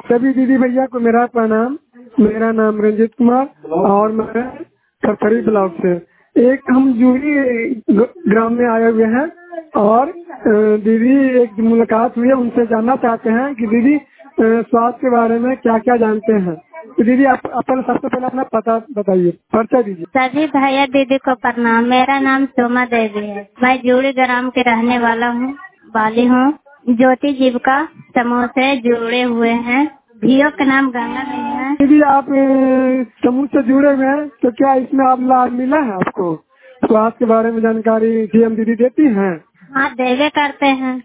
सभी दीदी भैया को मेरा प्रणाम। मेरा नाम रंजित कुमार और मैं थरथरी ब्लॉक से एक हम जूही ग्राम में आए हुए हैं और दीदी एक मुलाकात हुई है, उनसे जानना चाहते हैं कि दीदी स्वास्थ्य के बारे में क्या क्या जानते हैं। तो दीदी आप अपन सबसे पहले अपना पता बताइए, परिचय दीजिए। सभी भैया दीदी को प्रणाम। मेरा नाम सोमा देवी है। मैं जूड़ी ग्राम के रहने वाली हूँ। ज्योति जीविका समूह से जुड़े हुए हैं। भियो का नाम गंगा नहीं है। दीदी आप समूह से जुड़े हुए हैं तो क्या इसमें आप लाभ मिला है आपको? स्वास्थ्य के बारे में जानकारी सीएम दीदी देती हैं? हाँ, देवे करते हैं।